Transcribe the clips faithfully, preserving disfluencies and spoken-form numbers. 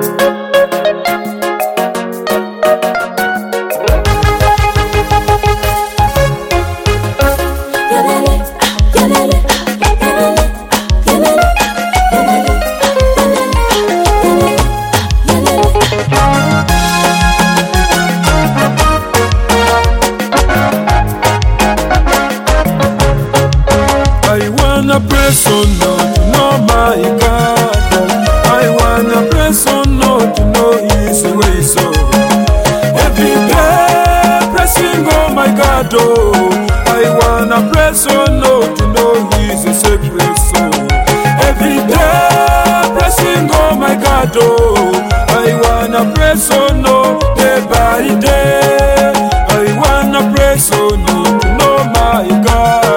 Press on Lord to know my God. I wanna press on Lord to know His way. So every day pressing on my God. Oh, I wanna press on Lord to know His secret. So every day pressing on my God. Oh, I wanna press on Lord day by day. I wanna press on Lord to know my God.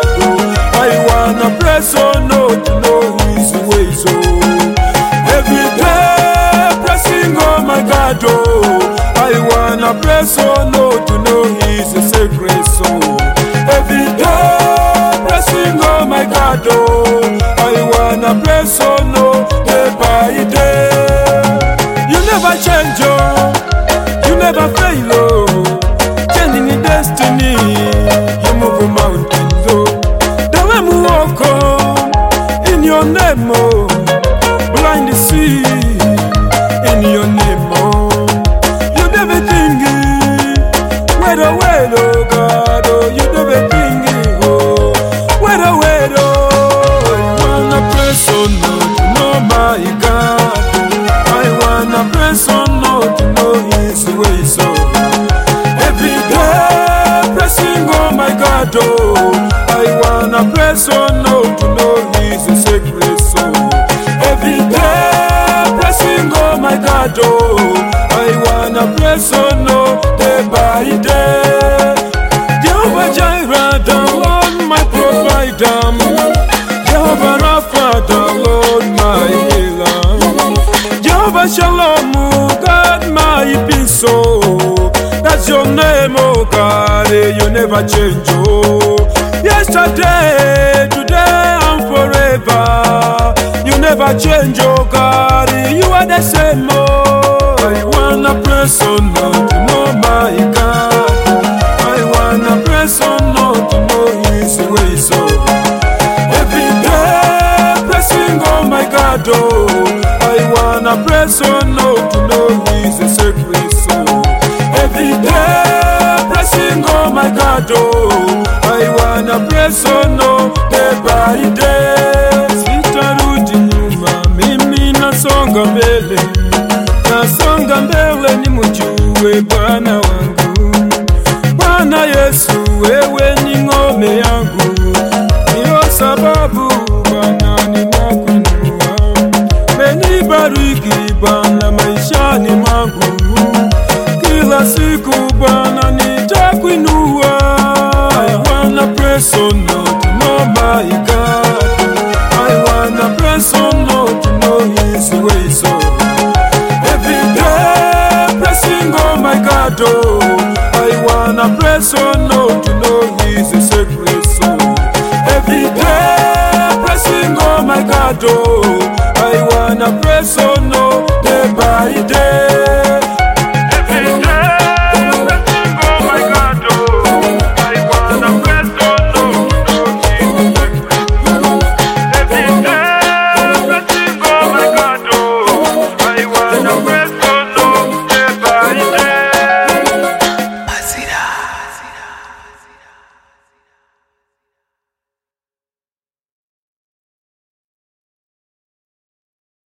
Press on Lord to know His ways. Oh, every day pressing on my God. Oh, I wanna press on Lord to know His secrets. Oh, every day pressing on my God. Oh, I wanna press on Lord day by day. You never change, oh, you never fail, oh, changing the destiny. You move mountains, oh, the way we walk on in your name, oh, blind the sea in your name, oh, you never think wait a wait, oh God, oh, you never think oh, wait a wait, oh, I wanna press on Lord to know my God, I wanna press on Lord to know His ways, oh, every day pressing on my God, oh, I wanna press on Lord to know His secrets. So every day pressing on my God. Oh, I wanna press on Lord day by day. Jehovah Jireh, the Lord my provider. Jehovah Rapha, the Lord my healer. Jehovah Shalom, God my peace. Oh, that's your name, oh God. You never change, oh. Yesterday, today, and forever. You never change, oh God. You are the same, oh. I wanna press on Lord to know my God. I wanna press on Lord to know His ways, oh. Every day, pressing on my God, oh. I wanna press on Lord to know His secrets, oh. Every day, pressing on my God, oh. I wanna press on Lord day by day. Sitarudi nyuma, mimi nasonga mbele, nasonga mbele nimjue Bwana wangu. Bwana Yesu, wewe ni ngome yangu, ndiyo sababu Bwana ninakuinua. Umenibariki Bwana maishani mwangu, kila siku Bwana nitakuinua. Press on Lord to know my God. I wanna press on Lord to know His ways. So every day pressing on my God. Oh, I wanna press on Lord to know His secrets. So every day pressing on my God. Oh, I wanna press on Lord day by day. Press